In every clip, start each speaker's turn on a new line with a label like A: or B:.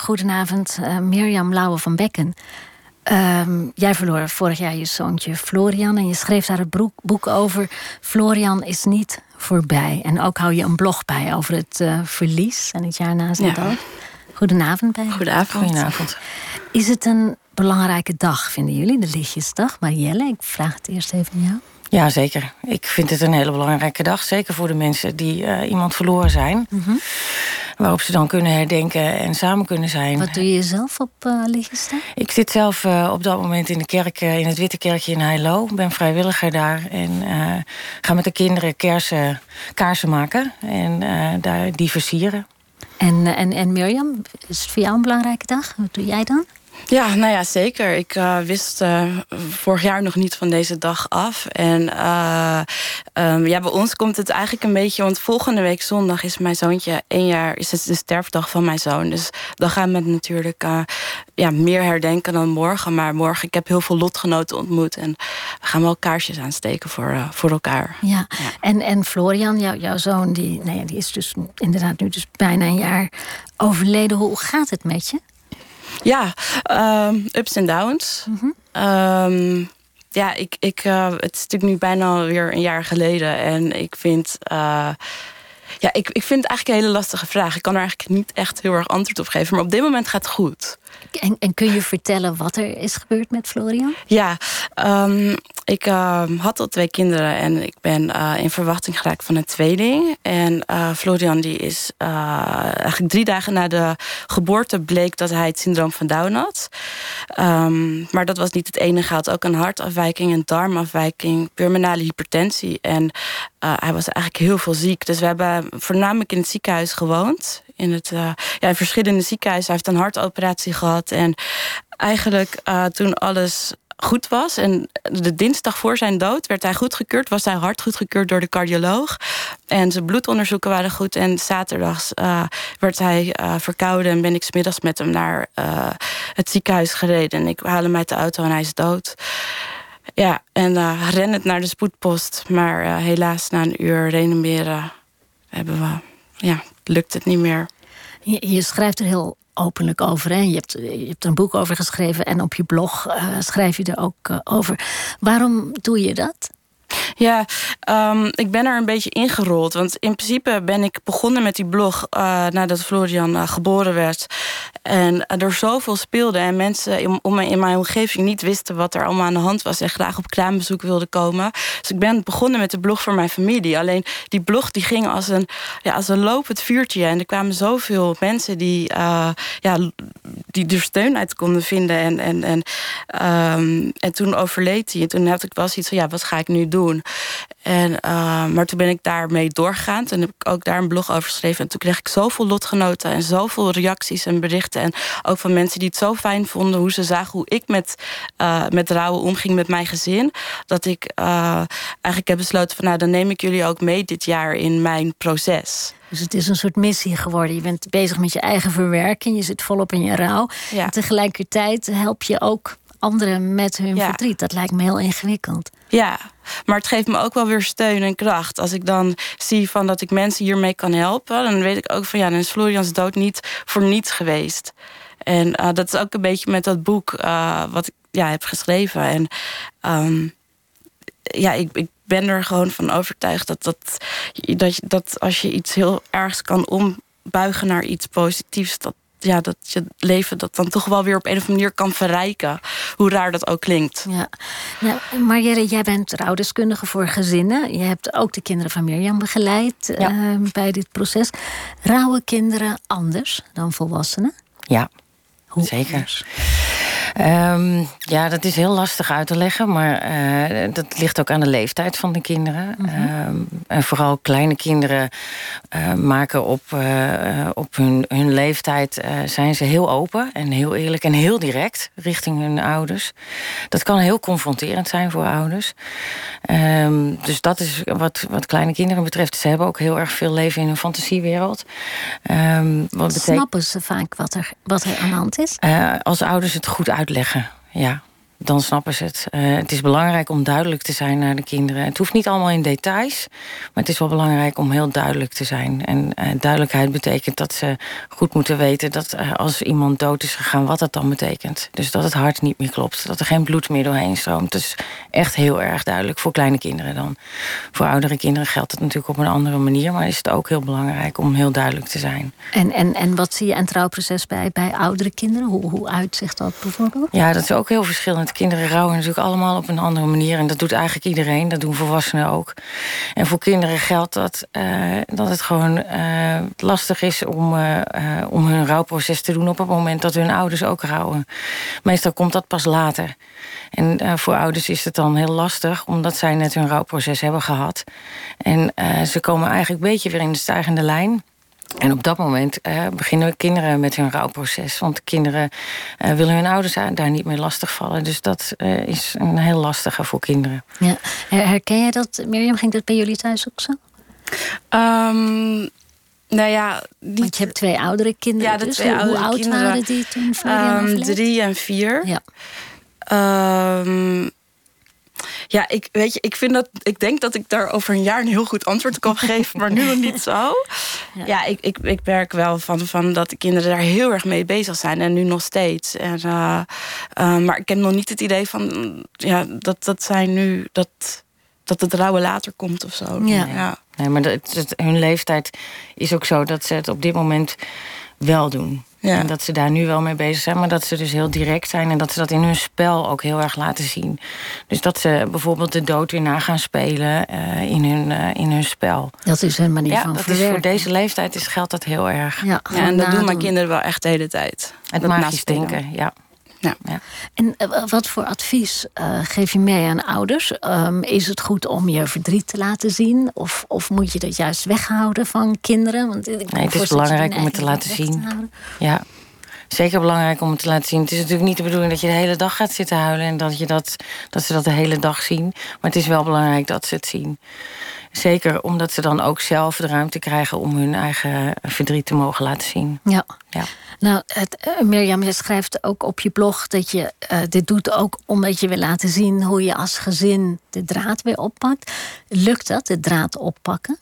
A: goedenavond. Mirjam Lauwe van Bekken. Jij verloor vorig jaar je zoontje Florian. En je schreef daar het boek over. Florian is niet voorbij. En ook hou je een blog bij over het verlies en het jaar na zijn dood. Goedenavond bij je.
B: Goedenavond.
A: Is het een belangrijke dag, vinden jullie? De Lichtjesdag. Marielle, ik vraag het eerst even aan jou.
B: Ja, zeker. Ik vind het een hele belangrijke dag. Zeker voor de mensen die iemand verloren zijn. Mm-hmm. Waarop ze dan kunnen herdenken en samen kunnen zijn.
A: Wat doe je zelf op Lichtjesdag?
B: Ik zit zelf op dat moment in de kerk, in het Witte Kerkje in Heilo. Ik ben vrijwilliger daar. En ga met de kinderen kaarsen maken. En die versieren.
A: En Mirjam, is het voor jou een belangrijke dag? Wat doe jij dan?
C: Ja, nou ja, zeker. Ik wist vorig jaar nog niet van deze dag af. En bij ons komt het eigenlijk een beetje... want volgende week zondag is mijn zoontje 1 jaar... is het de sterfdag van mijn zoon. Dus dan gaan we natuurlijk meer herdenken dan morgen. Maar morgen, ik heb heel veel lotgenoten ontmoet. En we gaan wel kaarsjes aansteken voor elkaar.
A: Ja. En Florian, jouw zoon, die is dus inderdaad nu dus bijna 1 jaar overleden. Hoe gaat het met je?
C: Ja, ups en downs. Mm-hmm. Het is natuurlijk nu bijna weer 1 jaar geleden. En ik vind... ik vind het eigenlijk een hele lastige vraag. Ik kan er eigenlijk niet echt heel erg antwoord op geven. Maar op dit moment gaat het goed.
A: En kun je vertellen wat er is gebeurd met Florian?
C: Ja, ik had al 2 kinderen en ik ben in verwachting geraakt van een tweeling. En Florian die is eigenlijk 3 dagen na de geboorte bleek dat hij het syndroom van Down had. Maar dat was niet het enige. Hij had ook een hartafwijking, een darmafwijking, pulmonale hypertensie. En hij was eigenlijk heel veel ziek. Dus we hebben voornamelijk in het ziekenhuis gewoond. In verschillende ziekenhuizen. Hij heeft een hartoperatie gehad. En eigenlijk toen alles goed was... en de dinsdag voor zijn dood werd hij goedgekeurd... was zijn hart goedgekeurd door de cardioloog. En zijn bloedonderzoeken waren goed. En zaterdags werd hij verkouden... en ben ik 's middags met hem naar het ziekenhuis gereden. En ik haal hem uit de auto en hij is dood. Ja, en rennend naar de spoedpost. Maar helaas na 1 uur reanimeren lukt het niet meer.
A: Je schrijft er heel openlijk over. Hè? Je hebt er een boek over geschreven en op je blog schrijf je er ook over. Waarom doe je dat?
C: Ja, ik ben er een beetje ingerold. Want in principe ben ik begonnen met die blog nadat Florian geboren werd. En er zoveel speelde en mensen in mijn omgeving niet wisten wat er allemaal aan de hand was en graag op kraambezoek wilden komen. Dus ik ben begonnen met de blog voor mijn familie. Alleen die blog die ging als een lopend vuurtje. En er kwamen zoveel mensen die er steun uit konden vinden. En toen overleed hij. En toen had ik wel zoiets van, wat ga ik nu doen? Maar toen ben ik daarmee doorgegaan. Toen heb ik ook daar een blog over geschreven. En toen kreeg ik zoveel lotgenoten en zoveel reacties en berichten. En ook van mensen die het zo fijn vonden... hoe ze zagen hoe ik met rouwen omging met mijn gezin. Dat ik eigenlijk heb besloten van... dan neem ik jullie ook mee dit jaar in mijn proces.
A: Dus het is een soort missie geworden. Je bent bezig met je eigen verwerking. Je zit volop in je rouw. Ja. En tegelijkertijd help je ook anderen met hun verdriet. Dat lijkt me heel ingewikkeld.
C: Ja, maar het geeft me ook wel weer steun en kracht. Als ik dan zie dat ik mensen hiermee kan helpen... dan weet ik ook van dan is Florians dood niet voor niets geweest. En dat is ook een beetje met dat boek wat ik heb geschreven. En ik ben er gewoon van overtuigd dat als je iets heel ergs kan ombuigen naar iets positiefs... dat je leven dat dan toch wel weer op een of andere manier kan verrijken. Hoe raar dat ook klinkt.
A: Ja. Nou, Marielle, jij bent rouwdeskundige voor gezinnen. Je hebt ook de kinderen van Mirjam begeleid bij dit proces. Rouwen kinderen anders dan volwassenen?
B: Ja,
A: hoe
B: zeker.
A: Anders?
B: Dat is heel lastig uit te leggen, maar dat ligt ook aan de leeftijd van de kinderen. Mm-hmm. En vooral kleine kinderen maken op hun leeftijd... zijn ze heel open en heel eerlijk en heel direct richting hun ouders. Dat kan heel confronterend zijn voor ouders. Dus dat is wat kleine kinderen betreft. Ze hebben ook heel erg veel leven in hun fantasiewereld.
A: Snappen ze vaak wat er aan de hand is?
B: Als ouders het goed uitleggen, ja. dan snappen ze het. Het is belangrijk om duidelijk te zijn naar de kinderen. Het hoeft niet allemaal in details, maar het is wel belangrijk om heel duidelijk te zijn. En duidelijkheid betekent dat ze goed moeten weten dat als iemand dood is gegaan, wat dat dan betekent. Dus dat het hart niet meer klopt, dat er geen bloed meer doorheen stroomt. Dat is echt heel erg duidelijk voor kleine kinderen dan. Voor oudere kinderen geldt het natuurlijk op een andere manier, maar is het ook heel belangrijk om heel duidelijk te zijn.
A: En wat zie je aan het trouwproces bij oudere kinderen? Hoe uitzicht dat bijvoorbeeld?
B: Ja, dat is ook heel verschillend. Kinderen rouwen natuurlijk allemaal op een andere manier. En dat doet eigenlijk iedereen. Dat doen volwassenen ook. En voor kinderen geldt dat het gewoon lastig is om hun rouwproces te doen op het moment dat hun ouders ook rouwen. Meestal komt dat pas later. En voor ouders is het dan heel lastig, omdat zij net hun rouwproces hebben gehad. En ze komen eigenlijk een beetje weer in de stijgende lijn. En op dat moment beginnen kinderen met hun rouwproces. Want de kinderen willen hun ouders daar niet meer lastigvallen. Dus dat is een heel lastige voor kinderen.
A: Ja. Herken jij dat, Mirjam? Ging dat bij jullie thuis ook zo?
C: Nou ja,
A: want je hebt 2 oudere kinderen.
C: Ja, de
A: dus.
C: 2 oudere
A: hoe oud
C: kinderen
A: waren die toen Florian overleed?
C: 3 en 4.
A: Ja.
C: Ja, ik denk dat ik daar over een jaar een heel goed antwoord kan geven, maar nu nog niet zo. Ja, ik merk wel van dat de kinderen daar heel erg mee bezig zijn en nu nog steeds. Maar ik heb nog niet het idee van dat zij nu dat het rouwen later komt of zo.
A: Ja.
B: Nee, maar hun leeftijd is ook zo dat ze het op dit moment wel doen. Ja. En dat ze daar nu wel mee bezig zijn, maar dat ze dus heel direct zijn en dat ze dat in hun spel ook heel erg laten zien. Dus dat ze bijvoorbeeld de dood weer na gaan spelen in hun spel.
A: Dat is hun manier van verwerken.
B: Is voor deze leeftijd geldt dat heel erg.
C: Ja, en dat doen mijn kinderen wel echt de hele tijd.
B: Het magisch denken, ja.
A: Ja. En wat voor advies geef je mee aan ouders? Is het goed om je verdriet te laten zien? Of moet je dat juist weghouden van kinderen? Want
B: het is belangrijk om het te laten zien. Ja, zeker belangrijk om het te laten zien. Het is natuurlijk niet de bedoeling dat je de hele dag gaat zitten huilen en dat ze dat de hele dag zien. Maar het is wel belangrijk dat ze het zien. Zeker omdat ze dan ook zelf de ruimte krijgen om hun eigen verdriet te mogen laten zien.
A: Ja. Nou, Mirjam, je schrijft ook op je blog dat je dit doet ook omdat je wil laten zien hoe je als gezin de draad weer oppakt. Lukt dat, de draad oppakken?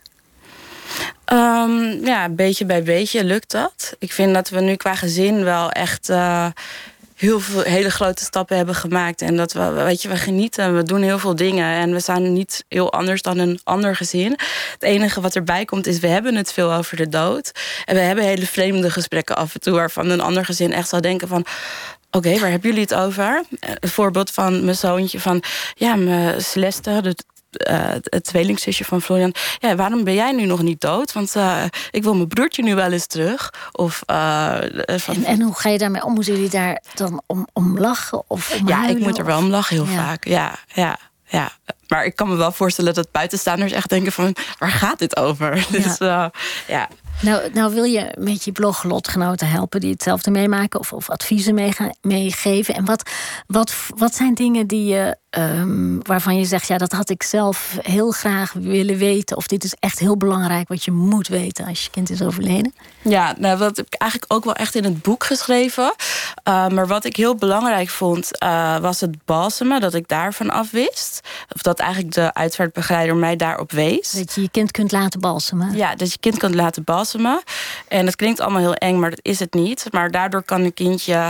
C: Beetje bij beetje lukt dat. Ik vind dat we nu qua gezin wel echt heel veel hele grote stappen hebben gemaakt. En dat we genieten, we doen heel veel dingen. En we zijn niet heel anders dan een ander gezin. Het enige wat erbij komt is, we hebben het veel over de dood. En we hebben hele vreemde gesprekken af en toe, waarvan een ander gezin echt zou denken van, oké, waar hebben jullie het over? Een voorbeeld van mijn zoontje van, mijn Celeste, het tweelingzusje van Florian. Ja, waarom ben jij nu nog niet dood? Want ik wil mijn broertje nu wel eens terug. En
A: hoe ga je daarmee om? Moeten jullie daar dan om lachen of om huilen?
C: Ja, ik moet er wel om lachen heel vaak. Ja. Maar ik kan me wel voorstellen dat buitenstaanders echt denken van, waar gaat dit over? Dus
A: Nou wil je met je blog lotgenoten helpen die hetzelfde meemaken of adviezen meegeven. En wat zijn dingen die je waarvan je zegt, dat had ik zelf heel graag willen weten, of dit is echt heel belangrijk wat je moet weten als je kind is overleden?
C: Ja, dat heb ik eigenlijk ook wel echt in het boek geschreven. Maar wat ik heel belangrijk vond, was het balsemen, dat ik daarvan af wist. Of dat eigenlijk de uitvaartbegeleider mij daarop wees.
A: Dat je je kind kunt laten balsemen.
C: Ja, dat je kind kunt laten balsemen. En dat klinkt allemaal heel eng, maar dat is het niet. Maar daardoor kan een kindje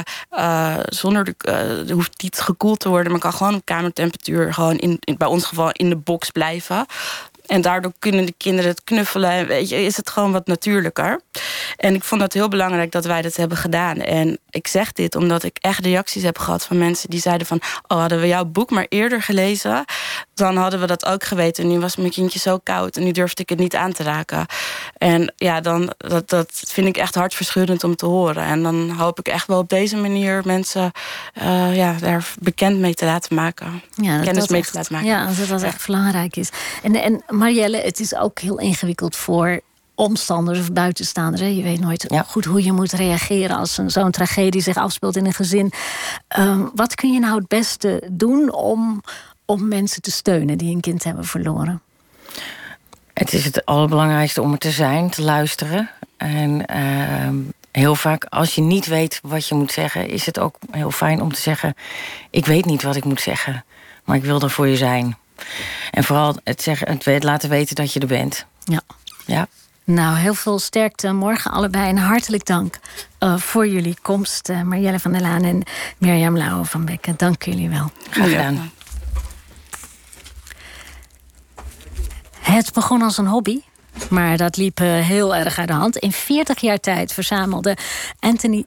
C: hoeft niet gekoeld te worden, maar kan gewoon op kamertemperatuur gewoon bij ons geval in de box blijven. En daardoor kunnen de kinderen het knuffelen. En is het gewoon wat natuurlijker. En ik vond het heel belangrijk dat wij dat hebben gedaan. En ik zeg dit omdat ik echt reacties heb gehad van mensen die zeiden van, hadden we jouw boek maar eerder gelezen, dan hadden we dat ook geweten. Nu was mijn kindje zo koud en nu durfde ik het niet aan te raken. En dat vind ik echt hartverscheurend om te horen. En dan hoop ik echt wel op deze manier mensen daar bekend mee te laten maken. Kennis mee te laten maken.
A: Ja, dat echt belangrijk is. En Marielle, het is ook heel ingewikkeld voor omstanders of buitenstaanders. Je weet nooit goed hoe je moet reageren als zo'n tragedie zich afspeelt in een gezin. Wat kun je nou het beste doen om mensen te steunen die een kind hebben verloren? Het
B: is het allerbelangrijkste om er te zijn, te luisteren. heel vaak, als je niet weet wat je moet zeggen, is het ook heel fijn om te zeggen: ik weet niet wat ik moet zeggen, maar ik wil er voor je zijn. En vooral het laten weten dat je er bent. Ja.
A: Nou, heel veel sterkte morgen allebei. En hartelijk dank voor jullie komst. Marielle van der Laan en Mirjam Lauwe van Bekken. Dank jullie wel.
B: Graag gedaan.
A: Het begon als een hobby, maar dat liep heel erg uit de hand. In 40 jaar tijd verzamelde Anthony